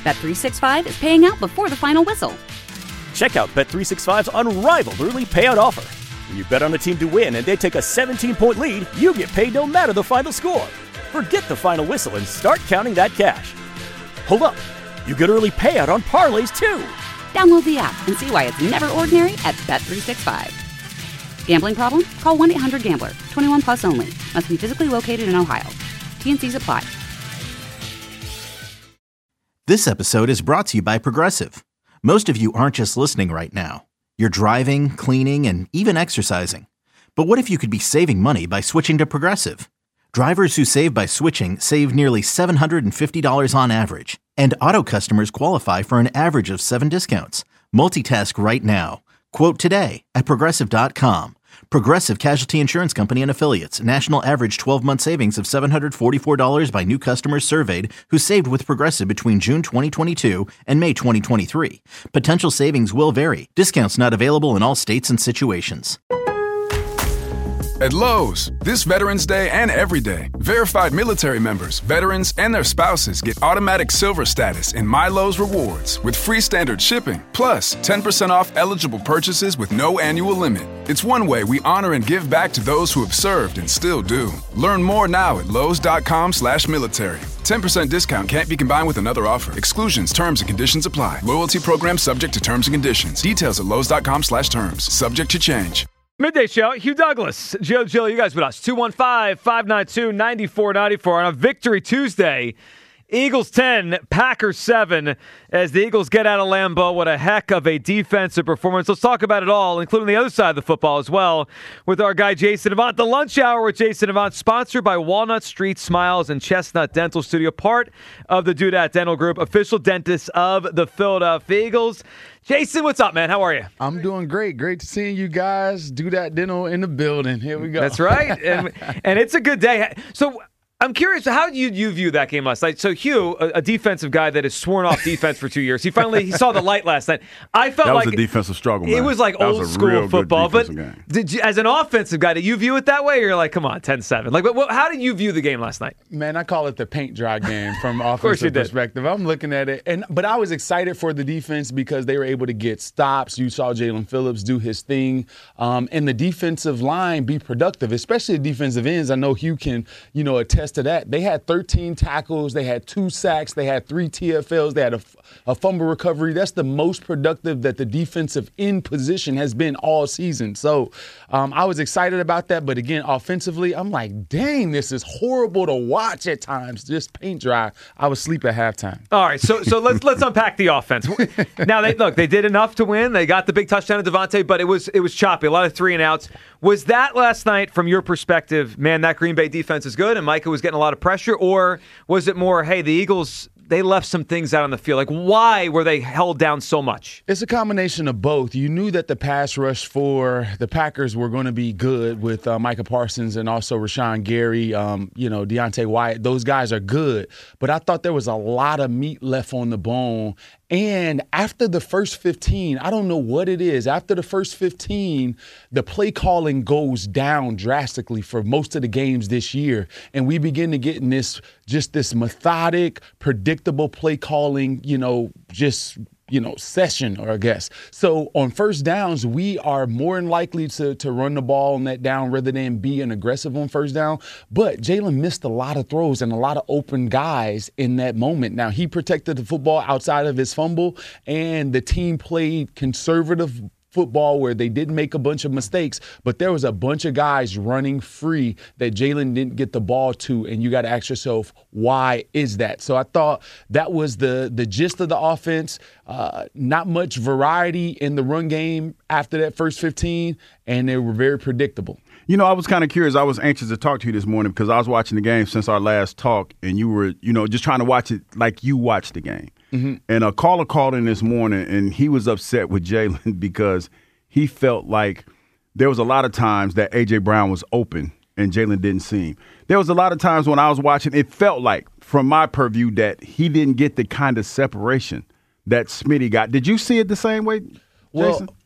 Bet365 is paying out before the final whistle. Check out Bet365's unrivaled early payout offer. When you bet on a team to win and they take a 17-point lead, you get paid no matter the final score. Forget the final whistle and start counting that cash. Hold up. You get early payout on parlays, too. Download the app and see why it's never ordinary at Bet365. Gambling problem? Call 1-800-GAMBLER. 21 plus only. Must be physically located in Ohio. T&Cs apply. This episode is brought to you by Progressive. Most of you aren't just listening right now. You're driving, cleaning, and even exercising. But what if you could be saving money by switching to Progressive? Drivers who save by switching save nearly $750 on average. And auto customers qualify for an average of 7 discounts. Multitask right now. Quote today at Progressive.com. Progressive Casualty Insurance Company and Affiliates. National average 12-month savings of $744 by new customers surveyed who saved with Progressive between June 2022 and May 2023. Potential savings will vary. Discounts not available in all states and situations. At Lowe's, this Veterans Day and every day, verified military members, veterans, and their spouses get automatic silver status in My Lowe's Rewards with free standard shipping, plus 10% off eligible purchases with no annual limit. It's one way we honor and give back to those who have served and still do. Learn more now at lowes.com/military. 10% discount can't be combined with another offer. Exclusions, terms, and conditions apply. Loyalty program subject to terms and conditions. Details at lowes.com/terms. Subject to change. Midday Show, Hugh Douglas, Joe Gill, you guys with us. 215-592-9494 on a Victory Tuesday. Eagles 10, Packers 7 as the Eagles get out of Lambeau. What a heck of a defensive performance. Let's talk about it all, including the other side of the football as well, with our guy Jason Avant. The Lunch Hour with Jason Avant, sponsored by Walnut Street Smiles and Chestnut Dental Studio, part of the Dudat Dental Group, official dentist of the Philadelphia Eagles. Jason, what's up, man? How are you? I'm doing great. Great to see you guys. Do that dental in the building. Here we go. That's right. And it's a good day. So I'm curious, how did you view that game last night? So Hugh, a defensive guy that has sworn off defense for 2 years, he saw the light last night. I felt that was like a defensive struggle, man. It was like old school football. But did you, as an offensive guy, did you view it that way? Or you're like, come on, 10-7. Like, how did you view the game last night? Man, I call it the paint dry game from an offensive perspective. I'm looking at it, but I was excited for the defense because they were able to get stops. You saw Jalen Phillips do his thing, and the defensive line be productive, especially the defensive ends. I know Hugh can, attest to that. They had 13 tackles, they had 2 sacks, they had 3 TFLs, they had a fumble recovery. That's the most productive that the defensive end position has been all season. So I was excited about that. But again, offensively, I'm like, dang, this is horrible to watch at times. Just paint dry. I was asleep at halftime. All right, so let's unpack the offense. Now they did enough to win. They got the big touchdown to Devontae, but it was choppy. A lot of 3 and outs. Was that last night, from your perspective, man, that Green Bay defense is good and Micah was getting a lot of pressure, or was it more, hey, the Eagles, they left some things out on the field? Like, why were they held down so much? It's a combination of both. You knew that the pass rush for the Packers were going to be good with Micah Parsons and also Rashawn Gary, Deontay Wyatt. Those guys are good. But I thought there was a lot of meat left on the bone. And after the first 15, I don't know what it is. After the first 15, the play calling goes down drastically for most of the games this year. And we begin to get in this methodic, predictable play calling, session, or I guess. So on first downs, we are more than likely to run the ball on that down rather than being aggressive on first down. But Jalen missed a lot of throws and a lot of open guys in that moment. Now, he protected the football outside of his fumble, and the team played conservative football where they didn't make a bunch of mistakes, but there was a bunch of guys running free that Jalen didn't get the ball to, and you got to ask yourself, why is that? So I thought that was the gist of the offense. Not much variety in the run game after that first 15, and they were very predictable. I was kind of curious. I was anxious to talk to you this morning because I was watching the game since our last talk, and you were, just trying to watch it like you watched the game. Mm-hmm. And a caller called in this morning, and he was upset with Jalen because he felt like there was a lot of times that A.J. Brown was open and Jalen didn't see him. There was a lot of times when I was watching, it felt like, from my purview, that he didn't get the kind of separation that Smitty got. Did you see it the same way, Jason? Well,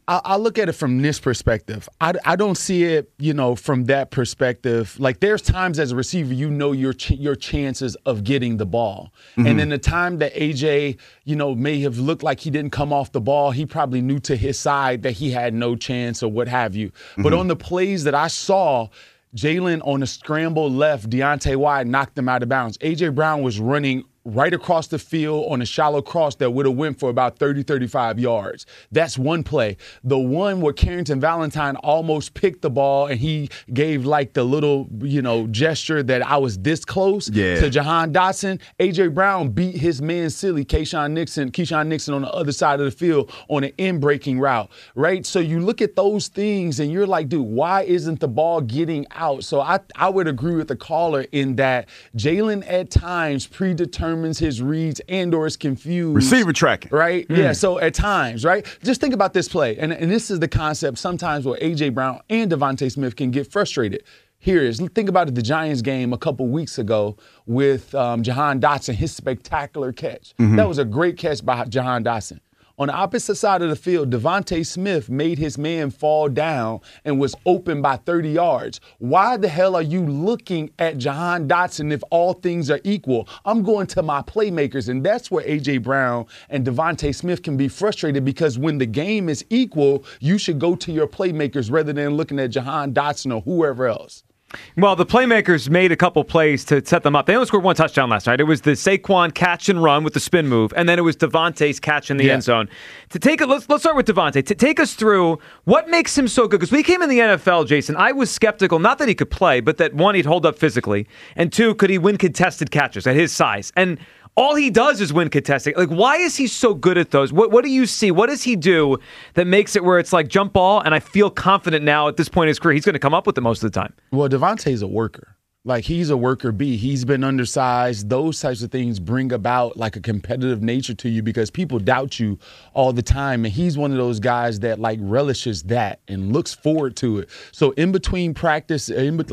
I look at it from this perspective. I don't see it, from that perspective. Like there's times as a receiver, your chances of getting the ball. Mm-hmm. And then the time that AJ, may have looked like he didn't come off the ball, he probably knew to his side that he had no chance or what have you. Mm-hmm. But on the plays that I saw, Jalen on a scramble left, Deontay White knocked him out of bounds. A.J. Brown was running right across the field on a shallow cross that would have went for about 30, 35 yards. That's one play. The one where Carrington Valentine almost picked the ball and he gave like the little, gesture that I was this close to Jahan Dotson. A.J. Brown beat his man silly, Keyshawn Nixon on the other side of the field on an in-breaking route, right? So you look at those things and you're like, dude, why isn't the ball getting out? So I would agree with the caller in that Jalen at times predetermines his reads and or is confused. Receiver tracking. Right? Yeah, so at times, right? Just think about this play. And this is the concept sometimes where A.J. Brown and Devontae Smith can get frustrated. Think about the Giants game a couple weeks ago with Jahan Dotson, his spectacular catch. Mm-hmm. That was a great catch by Jahan Dotson. On the opposite side of the field, Devontae Smith made his man fall down and was open by 30 yards. Why the hell are you looking at Jahan Dotson if all things are equal? I'm going to my playmakers, and that's where A.J. Brown and Devontae Smith can be frustrated because when the game is equal, you should go to your playmakers rather than looking at Jahan Dotson or whoever else. Well, the playmakers made a couple plays to set them up. They only scored one touchdown last night. It was the Saquon catch and run with the spin move, and then it was Devontae's catch in the end zone. Let's start with Devontae. To take us through what makes him so good, because when he came in the NFL, Jason, I was skeptical, not that he could play, but that one, he'd hold up physically, and two, could he win contested catches at his size? And all he does is win contesting. Like, why is he so good at those? What do you see? What does he do that makes it where it's like jump ball, and I feel confident now at this point in his career he's going to come up with it most of the time? Well, Devontae's a worker. Like, he's a worker bee. He's been undersized. Those types of things bring about like a competitive nature to you because people doubt you all the time. And he's one of those guys that like relishes that and looks forward to it. So in between practice,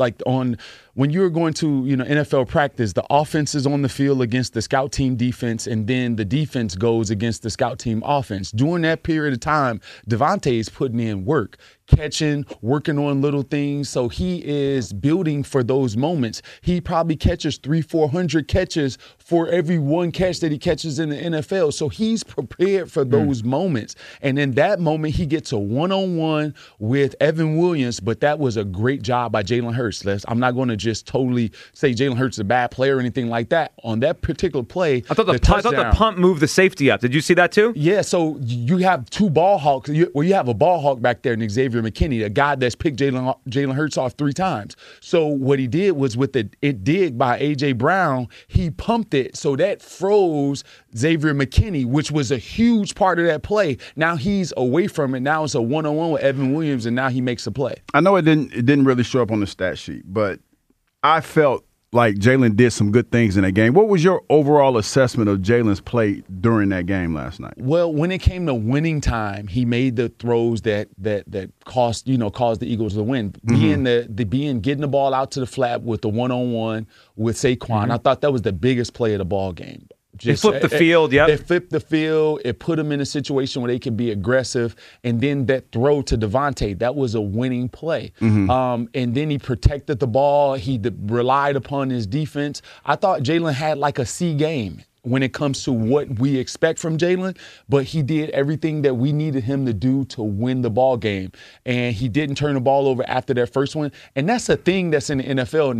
when you're going to, NFL practice, the offense is on the field against the scout team defense, and then the defense goes against the scout team offense. During that period of time, Devontae is putting in work, catching, working on little things. So he is building for those moments. He probably catches 300-400 catches for every one catch that he catches in the NFL. So he's prepared for those moments. And in that moment, he gets a one-on-one with Evan Williams, but that was a great job by Jalen Hurts. I'm not going to just totally say Jalen Hurts is a bad player or anything like that. On that particular play, I thought the punt moved the safety up. Did you see that too? Yeah, so you have two ball hawks. You have a ball hawk back there in Xavier McKinney, a guy that's picked Jalen Hurts off 3 times. So what he did was with it dig by A.J. Brown, he pumped it, so that froze Xavier McKinney, which was a huge part of that play. Now he's away from it. Now it's a one-on-one with Evan Williams, and now he makes a play. I know it didn't really show up on the stat sheet, but I felt like Jalen did some good things in that game. What was your overall assessment of Jalen's play during that game last night? Well, when it came to winning time, he made the throws that caused the Eagles to win. Mm-hmm. Getting the ball out to the flat with the one-on-one with Saquon, mm-hmm. I thought that was the biggest play of the ball game. They flipped the field, yeah. They flipped the field. It put them in a situation where they could be aggressive. And then that throw to Devontae, that was a winning play. Mm-hmm. And then he protected the ball. He relied upon his defense. I thought Jalen had like a C game when it comes to what we expect from Jalen, but he did everything that we needed him to do to win the ball game. And he didn't turn the ball over after that first one. And that's a thing that's in the NFL.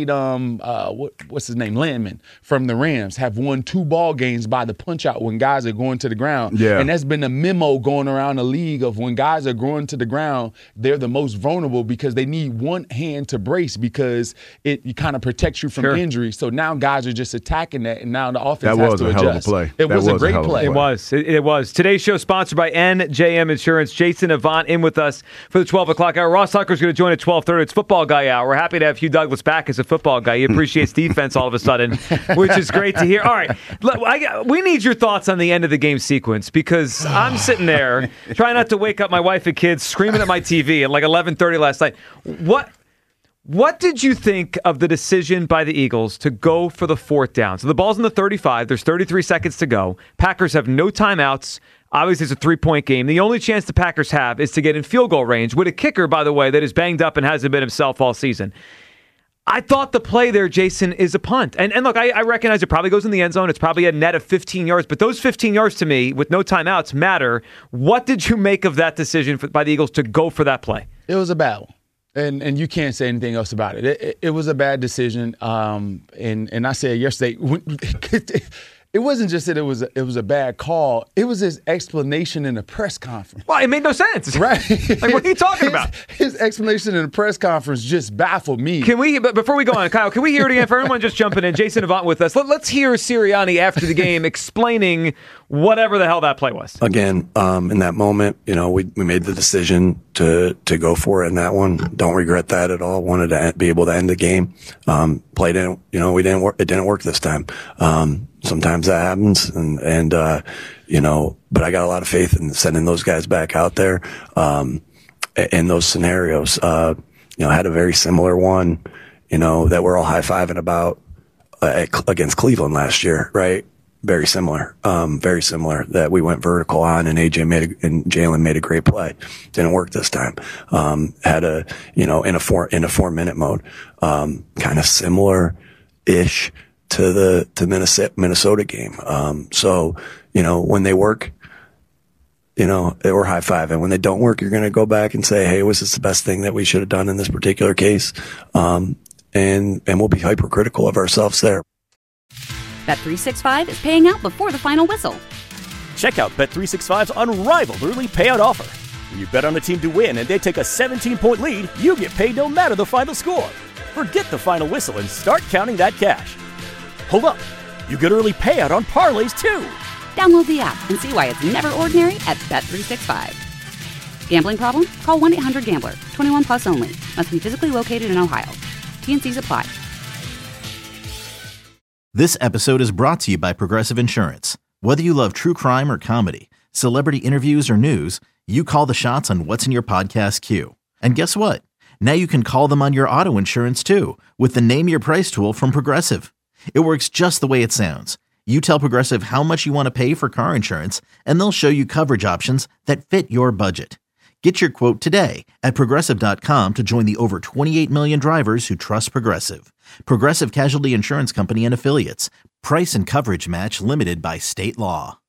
What's his name? Landman from the Rams have won 2 ball games by the punch out when guys are going to the ground. Yeah. And that's been a memo going around the league of when guys are going to the ground, they're the most vulnerable because they need one hand to brace because it kind of protects you from injury. So now guys are just attacking that, and now the offense that was a hell of a play. It was a great play. It was. Today's show sponsored by NJM Insurance. Jason Avant in with us for the 12 o'clock hour. Ross Tucker's going to join at 12:30. It's Football Guy Hour. We're happy to have Hugh Douglas back as a football guy. He appreciates defense all of a sudden, which is great to hear. All right, we need your thoughts on the end of the game sequence because I'm sitting there trying not to wake up my wife and kids screaming at my TV at like 11:30 last night. What did you think of the decision by the Eagles to go for the fourth down? So the ball's in the 35. There's 33 seconds to go. Packers have no timeouts. Obviously, it's a 3-point game. The only chance the Packers have is to get in field goal range with a kicker, by the way, that is banged up and hasn't been himself all season. I thought the play there, Jason, is a punt. And look, I recognize it probably goes in the end zone. It's probably a net of 15 yards. But those 15 yards to me, with no timeouts, matter. What did you make of that decision by the Eagles to go for that play? It was a bad one. And you can't say anything else about it. It was a bad decision. And I said yesterday, it wasn't just that it was a bad call. It was his explanation in a press conference. Well, it made no sense. Right. Like, what are you talking about? His explanation in a press conference just baffled me. But before we go on, Kyle, can we hear it again for everyone just jumping in? Jason Avant with us. Let's hear Sirianni after the game explaining whatever the hell that play was. Again, in that moment, we made the decision to go for it in that one. Don't regret that at all. Wanted to be able to end the game. Play didn't, we didn't work. It didn't work this time. Sometimes that happens, and but I got a lot of faith in sending those guys back out there in those scenarios. Had a very similar one, that we're all high-fiving about against Cleveland last year, right? Very similar, that we went vertical on, and Jalen made a great play. Didn't work this time. Had in a 4-minute mode, kind of similar-ish to the Minnesota game. So, when they work, we're high-fiving. When they don't work, you're going to go back and say, hey, was this the best thing that we should have done in this particular case? And we'll be hypercritical of ourselves there. Bet365 is paying out before the final whistle. Check out Bet365's unrivaled early payout offer. When you bet on a team to win and they take a 17-point lead, you get paid no matter the final score. Forget the final whistle and start counting that cash. Hold up. You get early payout on parlays, too. Download the app and see why it's never ordinary at Bet365. Gambling problem? Call 1-800-GAMBLER. 21 plus only. Must be physically located in Ohio. T&Cs apply. This episode is brought to you by Progressive Insurance. Whether you love true crime or comedy, celebrity interviews or news, you call the shots on what's in your podcast queue. And guess what? Now you can call them on your auto insurance, too, with the Name Your Price tool from Progressive. It works just the way it sounds. You tell Progressive how much you want to pay for car insurance, and they'll show you coverage options that fit your budget. Get your quote today at Progressive.com to join the over 28 million drivers who trust Progressive. Progressive Casualty Insurance Company and Affiliates. Price and coverage match limited by state law.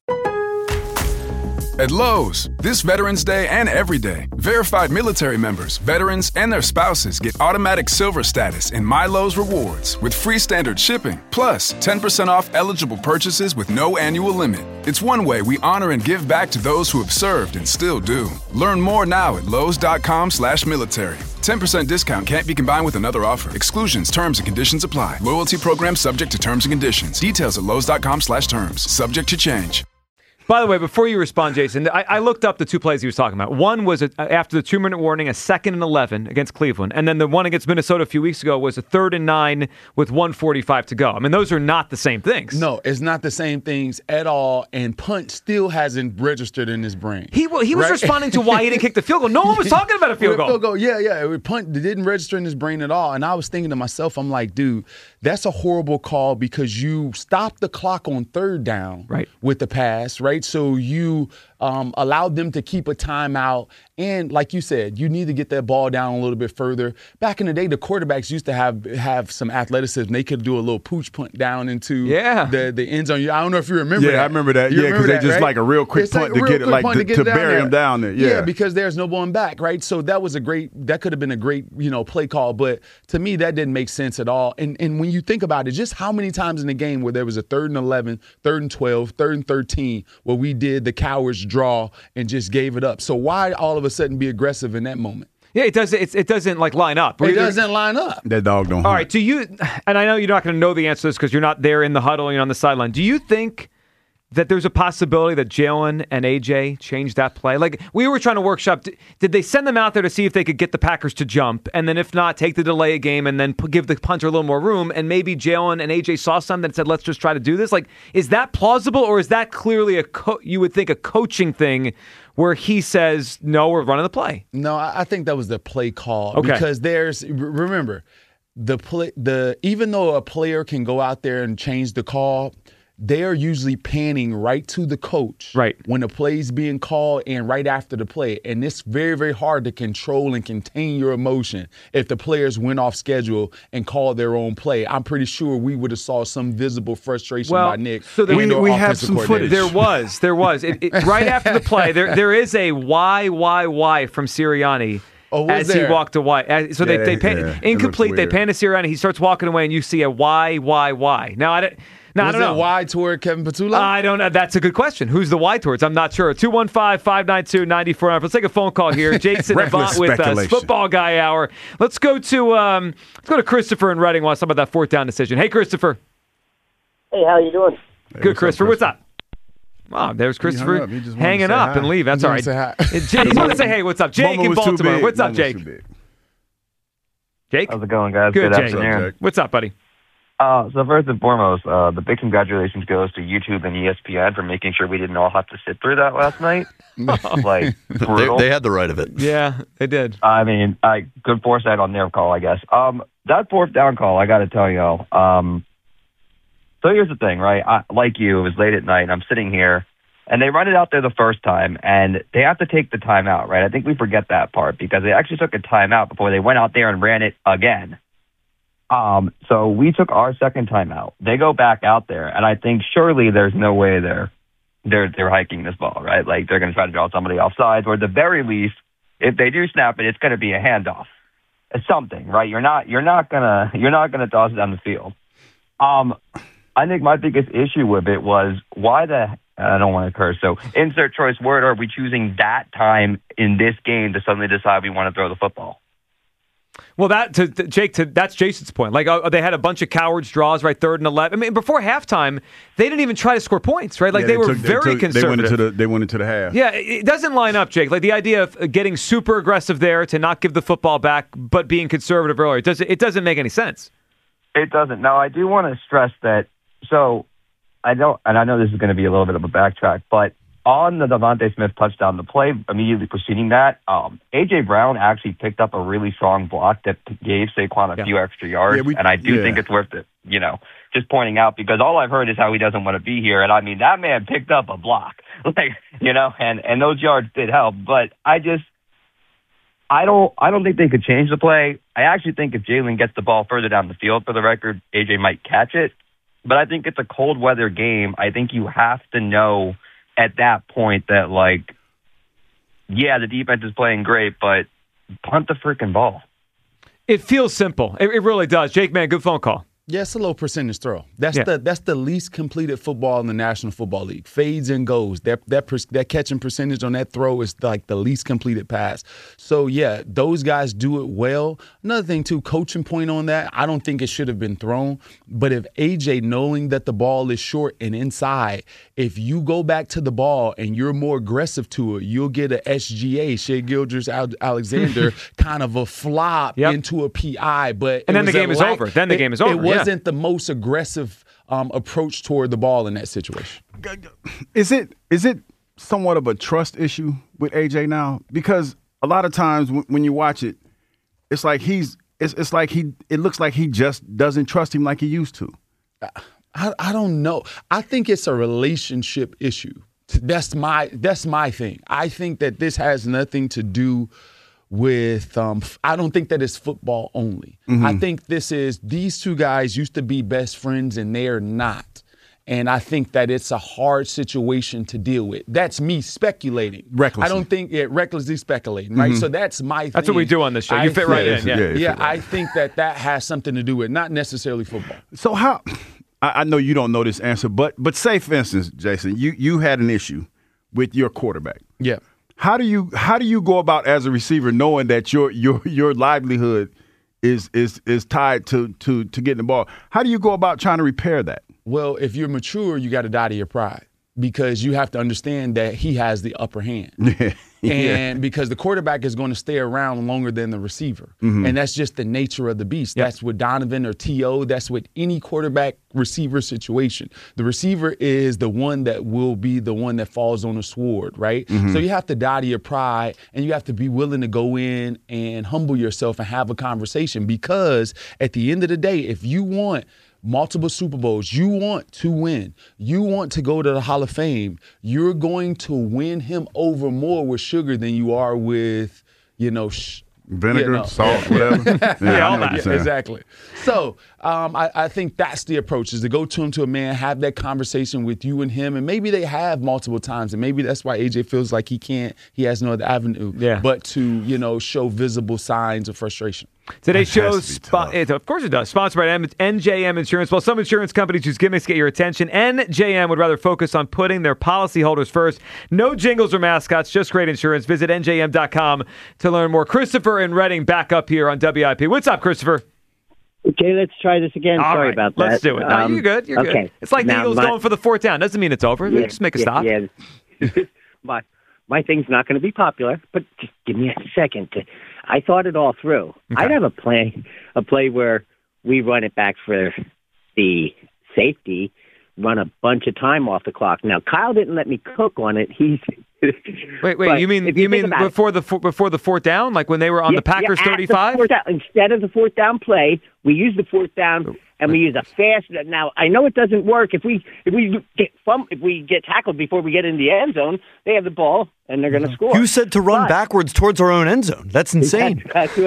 At Lowe's, this Veterans Day and every day, verified military members, veterans, and their spouses get automatic silver status in My Lowe's Rewards with free standard shipping, plus 10% off eligible purchases with no annual limit. It's one way we honor and give back to those who have served and still do. Learn more now at Lowes.com/military. 10% discount can't be combined with another offer. Exclusions, terms, and conditions apply. Loyalty program subject to terms and conditions. Details at Lowes.com/terms. Subject to change. By the way, before you respond, Jason, I looked up the two plays he was talking about. One was after the 2-minute warning, a 2nd and 11 against Cleveland. And then the one against Minnesota a few weeks ago was a 3rd and 9 with 1:45 to go. I mean, those are not the same things. No, it's not the same things at all. And punt still hasn't registered in his brain. He was responding to why he didn't kick the field goal. No one was talking about a field goal. Yeah. Punt didn't register in his brain at all. And I was thinking to myself, I'm like, dude, that's a horrible call because you stopped the clock on 3rd down with the pass, right? So you allowed them to keep a timeout. And like you said, you need to get that ball down a little bit further. Back in the day, the quarterbacks used to have some athleticism. They could do a little pooch punt down into the end zone. I don't know if you remember that. Yeah, I remember that. Because they just like a real quick punt to get it, to bury him down there. Yeah, because there's no going back, right? So that could have been a great, play call. But to me, that didn't make sense at all. And when you think about it, just how many times in the game where there was a 3rd and 11, 3rd and 12, 3rd and 13, where we did the coward's draw and just gave it up. So why all of a sudden be aggressive in that moment? Yeah, it doesn't like line up. It doesn't line up. That dog don't. All right, do you? And I know you're not going to know the answer to this because you're not there in the huddle and on the sideline. Do you think that there's a possibility that Jalen and AJ changed that play? Like, we were trying to workshop, did they send them out there to see if they could get the Packers to jump, and then if not, take the delay a game and then give the punter a little more room, and maybe Jalen and AJ saw something and said, let's just try to do this? Like, is that plausible, or is that clearly you would think a coaching thing where he says, no, we're running the play? No, I think that was the play call. Okay. Because remember, even though a player can go out there and change the call, they are usually panning right to the coach when the play's being called and right after the play. And it's very, very hard to control and contain your emotion if the players went off schedule and called their own play. I'm pretty sure we would have saw some visible frustration by Nick. So we have some footage. There was. Right after the play, there is a why from Sirianni. As he walked away. So they pan incomplete. They pan to Sirianni. He starts walking away, and you see a why. Now, I don't know. Why toward Kevin Petula? I don't know. That's a good question. Who's the why towards? I'm not sure. 215-592-9400. Let's take a phone call here. Jason Avant with us. Football Guy Hour. Let's go to Christopher in Reading. Want to talk about that fourth down decision. Hey, Christopher. Hey, how you doing? Good, Christopher. What's up? Oh, there's Christopher hanging up and leave. That's all right. He's want to say, hey, what's up? Jake in Baltimore. What's up, Jake? Jake? How's it going, guys? Good afternoon. Jake. What's up, buddy? So first and foremost, the big congratulations goes to YouTube and ESPN for making sure we didn't all have to sit through that last night. Brutal. They had the right of it. Yeah, they did. I mean, good foresight on their call, I guess. That fourth down call, I got to tell you. So here's the thing, right? Like you, it was late at night, and I'm sitting here, and they run it out there the first time, and they have to take the timeout, right? I think we forget that part because they actually took a timeout before they went out there and ran it again. So we took our second timeout. They go back out there, and I think surely there's no way they're hiking this ball, right? Like they're going to try to draw somebody off sides, or at the very least, if they do snap it, it's going to be a handoff. It's something, right? You're not gonna toss it down the field. I think my biggest issue with it was I don't want to curse, so insert choice word, are we choosing that time in this game to suddenly decide we want to throw the football? Well, that's Jason's point. Like, they had a bunch of cowards draws, right, 3rd and 11. I mean, before halftime, they didn't even try to score points, right? Like, they were very conservative. They went into the half. Yeah, it doesn't line up, Jake. Like, the idea of getting super aggressive there to not give the football back, but being conservative earlier, it doesn't make any sense. It doesn't. Now, I do want to stress that, so I know this is going to be a little bit of a backtrack, but on the Devontae Smith touchdown, the play immediately preceding that, A.J. Brown actually picked up a really strong block that gave Saquon a few extra yards, and I do think it's worth it, just pointing out, because all I've heard is how he doesn't want to be here, and I mean, that man picked up a block, and those yards did help, but I don't think they could change the play. I actually think if Jalen gets the ball further down the field, for the record, A.J. might catch it, but I think it's a cold weather game. I think you have to know at that point that, the defense is playing great, but punt the freaking ball. It feels simple. It really does. Jake, man, good phone call. Yeah, it's a low percentage throw. That's the least completed football in the National Football League. Fades and goes. That catching percentage on that throw is like the least completed pass. So, yeah, those guys do it well. Another thing, too, coaching point on that, I don't think it should have been thrown. But if A.J., knowing that the ball is short and inside, if you go back to the ball and you're more aggressive to it, you'll get a SGA, Shea Gilgeous-Alexander, kind of a flop into a PI. And then the game is over. It wasn't the most aggressive approach toward the ball in that situation. Is it somewhat of a trust issue with AJ now? Because a lot of times when you watch it, it's like it looks like he just doesn't trust him like he used to. I don't know. I think it's a relationship issue. That's my thing. I think that this has nothing to do with I don't think that it's football only. Mm-hmm. I think these two guys used to be best friends and they're not. And I think that it's a hard situation to deal with. That's me speculating. Recklessly. I don't think recklessly speculating, right? Mm-hmm. So that's my thing. That's what we do on this show. You fit right in. Yeah, I think that has something to do with not necessarily football. So how I know you don't know this answer, but say for instance, Jason, you had an issue with your quarterback. Yeah. How do you go about as a receiver knowing that your livelihood is tied to getting the ball? How do you go about trying to repair that? Well, if you're mature, you got to die to your pride. because you have to understand that he has the upper hand. And because the quarterback is going to stay around longer than the receiver. And that's just the nature of the beast. That's with Donovan or T.O. That's with any quarterback receiver situation. The receiver is the one that will be the one that falls on the sword, right? So you have to die to your pride, and you have to be willing to go in and humble yourself and have a conversation, because at the end of the day, if you want multiple Super Bowls, you want to win, you want to go to the Hall of Fame, you're going to win him over more with sugar than you are with, vinegar, salt, whatever. All that. Exactly. So I think that's the approach, is to go to a man, have that conversation with you and him, and maybe they have multiple times, and maybe that's why AJ feels like he has no other avenue but to, show visible signs of frustration. Today's show, of course it does, sponsored by NJM Insurance. While some insurance companies use gimmicks to get your attention, NJM would rather focus on putting their policyholders first. No jingles or mascots, just great insurance. Visit NJM.com to learn more. Christopher in Reading back up here on WIP. What's up, Christopher? Okay, let's try this again. Sorry about that. Let's do it. No, you're good. You're good. It's like the Eagles going for the fourth down. Doesn't mean it's over. Just make a stop. Yeah. My thing's not going to be popular, but just give me a second. I thought it all through. Okay. I'd have a play where we run it back for the safety, run a bunch of time off the clock. Now, Kyle didn't let me cook on it. Wait. You mean before the fourth down, like when they were on the Packers 35? Instead of the fourth down play, we use the fourth down and we use a fast. Now I know it doesn't work if we get tackled before we get in the end zone. They have the ball and they're going to score. You said to run backwards towards our own end zone. That's insane.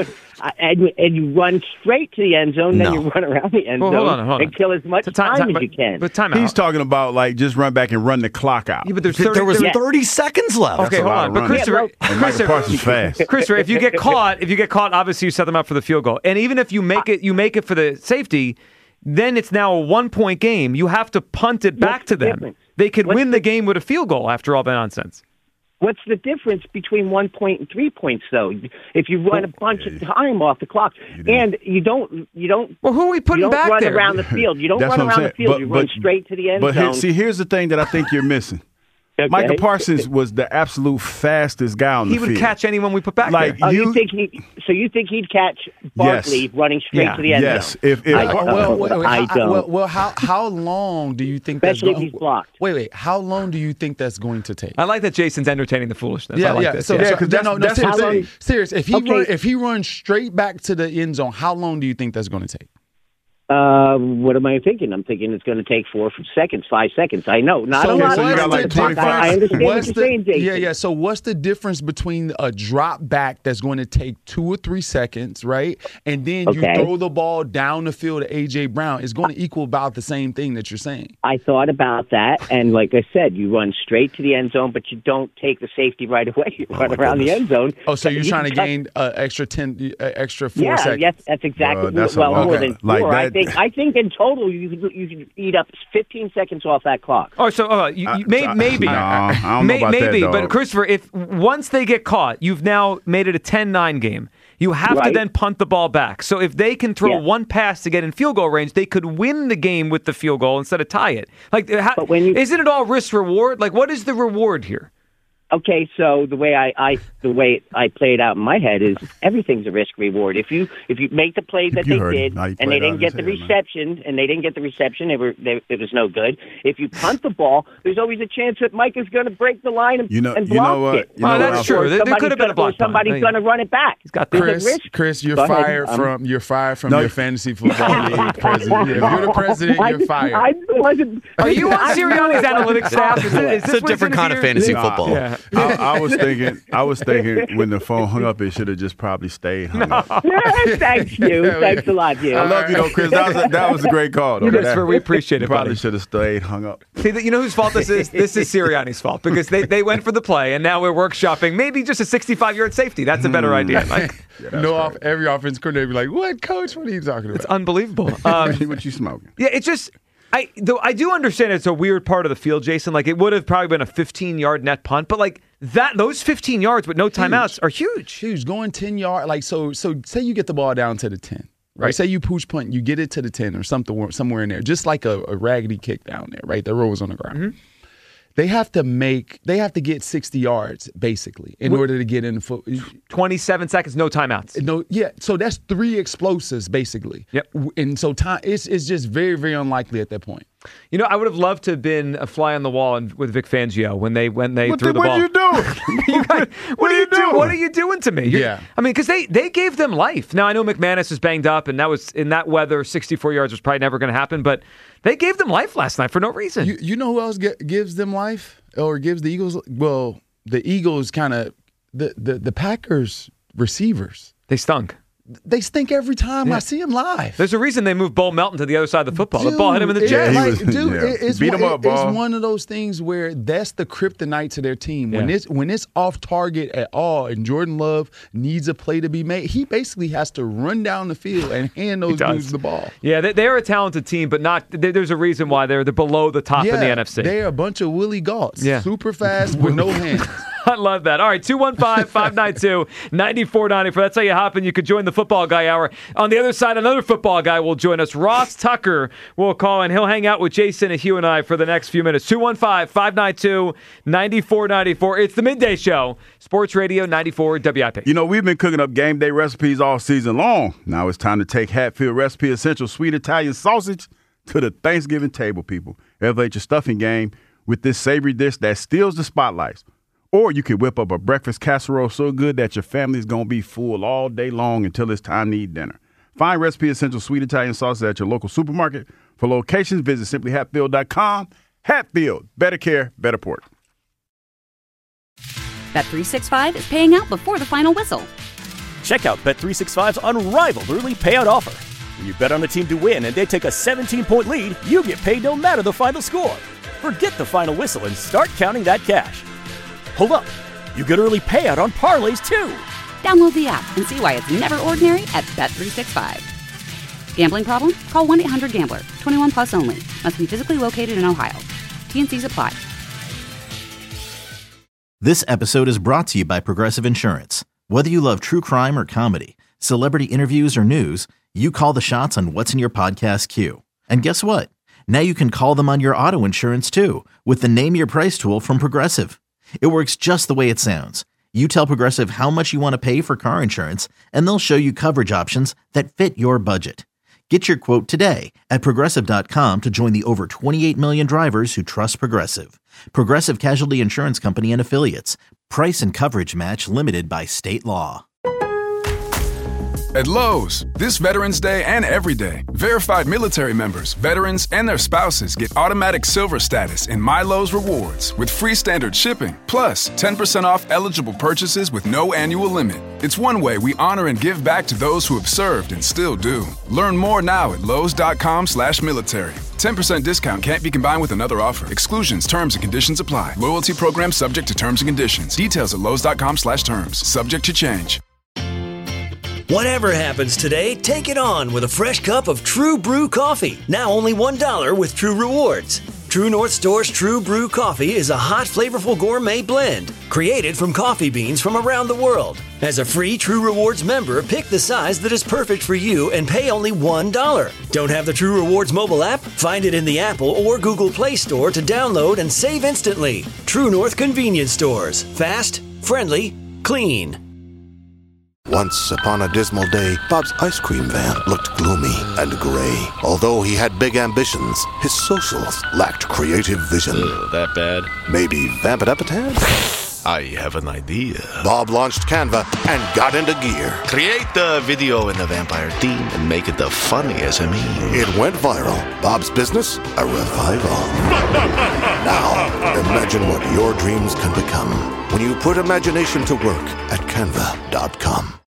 And you run straight to the end zone, then you run around the end zone hold on. and kill as much time as you can. But time out. He's talking about like just run back and run the clock out. Yeah, but there was 30 seconds left. Okay, hold on. But Christopher, Michael Parsons fast. Christopher, if you get caught, obviously you set them up for the field goal. And even if you make it for the safety, then it's now a 1-point game. You have to punt it back to them. Difference? They could win the game with a field goal after all that nonsense. What's the difference between 1 point and 3 points, though? If you run a bunch of time off the clock, and you don't. Well, who are we putting back there? You don't run there? around the field. You don't run around the field. You run straight to the end zone. But here's the thing that I think you're missing. Okay. Michael Parsons was the absolute fastest guy on the field. He would catch anyone we put back there. You think he'd catch Barkley running straight to the end zone? Yes. I don't. Well, how long do you think Especially if he's blocked. Wait. How long do you think that's going to take? I like that Jason's entertaining the foolishness. I like this. Serious. If he runs straight back to the end zone, how long do you think that's going to take? What am I thinking? I'm thinking it's going to take 5 seconds. I know. Not a lot. So you got like 25. I understand what you're saying, Jason. Yeah. So what's the difference between a drop back that's going to take 2 or 3 seconds, right? And then you throw the ball down the field to A.J. Brown. It's going to equal about the same thing that you're saying. I thought about that, and like I said, you run straight to the end zone, but you don't take the safety right away. You run around the end zone. Oh, so you're trying to gain extra 4 seconds. Yes, that's exactly more than 4. I think in total you could eat up 15 seconds off that clock. Oh, so maybe. No, I don't know about maybe, that, but Christopher, if once they get caught, you've now made it a 10-9 game. You have to then punt the ball back. So if they can throw one pass to get in field goal range, they could win the game with the field goal instead of tie it. Isn't it all risk reward? Like, what is the reward here? Okay, so the way I play it out in my head is everything's a risk reward. If you make the play that they did and they didn't get the reception, it was no good. If you punt the ball, there's always a chance that Mike is going to break the line and block it. That's true. There could have been a block. Somebody's going to run it back. He's got Chris, you're fired from your fantasy football league president. If you're the president, you're fired. Are you on Sirianni's analytics staff? It's a different kind of fantasy football. Yeah. I was thinking when the phone hung up, it should have just probably stayed hung up. Thanks a lot, Hugh. I love you, though, Chris. That was a great call, though. Christopher, we appreciate it. Probably should have stayed hung up. See, you know whose fault this is? This is Sirianni's fault because they went for the play, and now we're workshopping maybe just a 65-yard safety. That's a better idea, Mike. Every offense coordinator be like, "What, coach? What are you talking about?" It's unbelievable. What you smoking? Yeah, it's just. I do understand it's a weird part of the field, Jason. Like, it would have probably been a 15-yard net punt, but like those 15 yards with no timeouts are huge. Huge. Going 10 yards, like so say you get the ball down to the 10. Right. Say you pooch punt, you get it to the 10 or somewhere in there, just like a raggedy kick down there, right? The roll was on the ground. They have to get 60 yards basically in order to get in the foot. 27 seconds, no timeouts. No, yeah. So that's 3 explosives basically. Yep. And so time it's just very, very unlikely at that point. You know, I would have loved to have been a fly on the wall with Vic Fangio when they threw the ball. What are you doing? What are you doing? What are you doing to me? Yeah. I mean, because they gave them life. Now, I know McManus is banged up, and that was in that weather, 64 yards was probably never going to happen, but they gave them life last night for no reason. You know who else gives them life or gives the Eagles? Well, the Eagles kind of the Packers receivers. They stunk. They stink every time I see them live. There's a reason they moved Bo Melton to the other side of the football. The ball hit him in the chest. It's beat him up, ball. It's one of those things where that's the kryptonite to their team. When it's off target at all, and Jordan Love needs a play to be made, he basically has to run down the field and hand those dudes the ball. Yeah, they're a talented team, but not. There's a reason why they're below the top in the NFC. They're a bunch of Willie Gaults, super fast with no hands. I love that. All right, 215-592-9494. That's how you hop in. You could join the Football Guy Hour. On the other side, another football guy will join us. Ross Tucker will call, and he'll hang out with Jason and Hugh and I for the next few minutes. 215-592-9494. It's the Midday Show, Sports Radio 94 WIP. You know, we've been cooking up game day recipes all season long. Now it's time to take Hatfield Recipe Essential Sweet Italian Sausage to the Thanksgiving table, people. Elevate your stuffing game with this savory dish that steals the spotlights. Or you could whip up a breakfast casserole so good that your family's going to be full all day long until it's time to eat dinner. Find Recipe Essential Sweet Italian Sausage at your local supermarket. For locations, visit simplyhatfield.com. Hatfield, better care, better port. Bet365 is paying out before the final whistle. Check out Bet365's unrivaled early payout offer. When you bet on a team to win and they take a 17-point lead, you get paid no matter the final score. Forget the final whistle and start counting that cash. Hold up. You get early payout on parlays, too. Download the app and see why it's never ordinary at Bet365. Gambling problem? Call 1-800-GAMBLER. 21 plus only. Must be physically located in Ohio. T&Cs apply. This episode is brought to you by Progressive Insurance. Whether you love true crime or comedy, celebrity interviews or news, you call the shots on what's in your podcast queue. And guess what? Now you can call them on your auto insurance, too, with the Name Your Price tool from Progressive. It works just the way it sounds. You tell Progressive how much you want to pay for car insurance, and they'll show you coverage options that fit your budget. Get your quote today at Progressive.com to join the over 28 million drivers who trust Progressive. Progressive Casualty Insurance Company and Affiliates. Price and coverage match limited by state law. At Lowe's, this Veterans Day and every day, verified military members, veterans, and their spouses get automatic silver status in My Lowe's Rewards with free standard shipping, plus 10% off eligible purchases with no annual limit. It's one way we honor and give back to those who have served and still do. Learn more now at Lowe's.com/military. 10% discount can't be combined with another offer. Exclusions, terms, and conditions apply. Loyalty program subject to terms and conditions. Details at Lowe's.com/terms. Subject to change. Whatever happens today, take it on with a fresh cup of True Brew coffee. Now only $1 with True Rewards. True North Store's True Brew coffee is a hot, flavorful gourmet blend created from coffee beans from around the world. As a free True Rewards member, pick the size that is perfect for you and pay only $1. Don't have the True Rewards mobile app? Find it in the Apple or Google Play Store to download and save instantly. True North Convenience Stores. Fast, friendly, clean. Once upon a dismal day, Bob's ice cream van looked gloomy and gray. Although he had big ambitions, his socials lacked creative vision. That bad? Maybe vamp it up a tad? I have an idea. Bob launched Canva and got into gear. Create the video in the vampire theme and make it the funniest SME. It went viral. Bob's business, a revival. Now, imagine what your dreams can become when you put imagination to work at Canva.com.